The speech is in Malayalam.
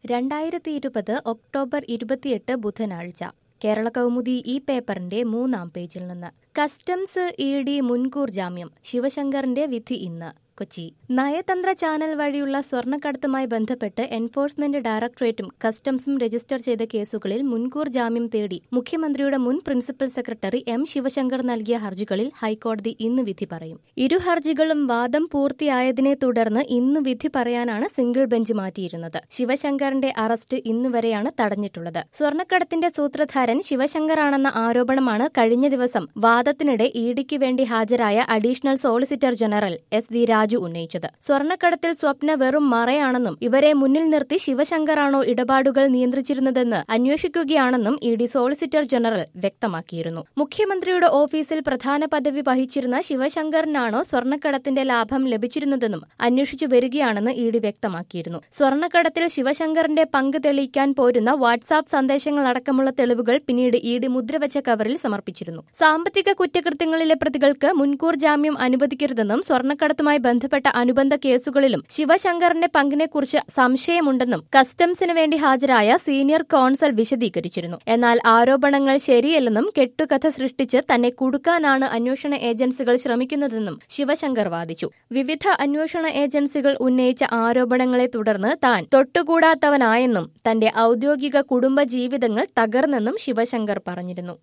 2020 ഒക്ടോബർ 28 ബുധനാഴ്ച കേരള കൗമുദി ഈ പേപ്പറിന്റെ 3-ാം പേജിൽ നിന്ന് കസ്റ്റംസ് ഇ.ഡി. മുൻകൂർ ജാമ്യം ശിവശങ്കറിന്റെ വിധി ഇന്ന് കൊച്ചി നയതന്ത്ര ചാനൽ വഴിയുള്ള സ്വർണ്ണക്കടത്തുമായി ബന്ധപ്പെട്ട് എൻഫോഴ്സ്മെന്റ് ഡയറക്ടറേറ്റും കസ്റ്റംസും രജിസ്റ്റർ ചെയ്ത കേസുകളിൽ മുൻകൂർ ജാമ്യം തേടി മുഖ്യമന്ത്രിയുടെ മുൻ പ്രിൻസിപ്പൽ സെക്രട്ടറി എം ശിവശങ്കർ നൽകിയ ഹർജികളിൽ ഹൈക്കോടതി ഇന്ന് വിധി പറയും. ഇരു ഹർജികളും വാദം പൂർത്തിയായതിനെ തുടർന്ന് ഇന്ന് വിധി പറയാനാണ് സിംഗിൾ ബെഞ്ച് മാറ്റിയിരുന്നത്. ശിവശങ്കറിന്റെ അറസ്റ്റ് ഇന്നുവരെയാണ് തടഞ്ഞിട്ടുള്ളത്. സ്വർണ്ണക്കടത്തിന്റെ സൂത്രധാരൻ ശിവശങ്കറാണെന്ന ആരോപണമാണ് കഴിഞ്ഞ ദിവസം വാദത്തിനിടെ ഇ.ഡിക്ക് വേണ്ടി ഹാജരായ additional solicitor general S V Raju ഉന്നയിച്ചത്. സ്വർണ്ണക്കടത്തിൽ സ്വപ്ന വെറും മറയാണെന്നും ഇവരെ മുന്നിൽ നിർത്തി ശിവശങ്കറാണോ ഇടപാടുകൾ നിയന്ത്രിച്ചിരുന്നതെന്ന് അന്വേഷിക്കുകയാണെന്നും ഇ.ഡി. സോളിസിറ്റർ ജനറൽ വ്യക്തമാക്കിയിരുന്നു. മുഖ്യമന്ത്രിയുടെ ഓഫീസിൽ പ്രധാന പദവി വഹിച്ചിരുന്ന ശിവശങ്കറിനാണോ സ്വർണ്ണക്കടത്തിന്റെ ലാഭം ലഭിച്ചിരുന്നതെന്നും അന്വേഷിച്ചു വരികയാണെന്ന് ഇ.ഡി. വ്യക്തമാക്കിയിരുന്നു. സ്വർണ്ണക്കടത്തിൽ ശിവശങ്കറിന്റെ പങ്ക് തെളിയിക്കാൻ പോരുന്ന വാട്സാപ്പ് സന്ദേശങ്ങളടക്കമുള്ള തെളിവുകൾ പിന്നീട് ഇ.ഡി. മുദ്രവച്ച കവറിൽ സമർപ്പിച്ചിരുന്നു. സാമ്പത്തിക കുറ്റകൃത്യങ്ങളിലെ പ്രതികൾക്ക് മുൻകൂർ ജാമ്യം അനുവദിക്കരുതെന്നും സ്വർണ്ണക്കടത്തുമായി ബന്ധപ്പെട്ട അനുബന്ധ കേസുകളിലും ശിവശങ്കറിന്റെ പങ്കിനെക്കുറിച്ച് സംശയമുണ്ടെന്നും കസ്റ്റംസിന് വേണ്ടി ഹാജരായ സീനിയർ കോൺസൽ വിശദീകരിച്ചിരുന്നു. എന്നാൽ ആരോപണങ്ങൾ ശരിയല്ലെന്നും കെട്ടുകഥ സൃഷ്ടിച്ച് തന്നെ കുടുക്കാനാണ് അന്വേഷണ ഏജൻസികൾ ശ്രമിക്കുന്നതെന്നും ശിവശങ്കർ വാദിച്ചു. വിവിധ അന്വേഷണ ഏജൻസികൾ ഉന്നയിച്ച ആരോപണങ്ങളെ തുടർന്ന് താൻ തൊട്ടുകൂടാത്തവനായെന്നും തന്റെ ഔദ്യോഗിക കുടുംബ ജീവിതങ്ങൾ തകർന്നെന്നും ശിവശങ്കർ പറഞ്ഞിരുന്നു.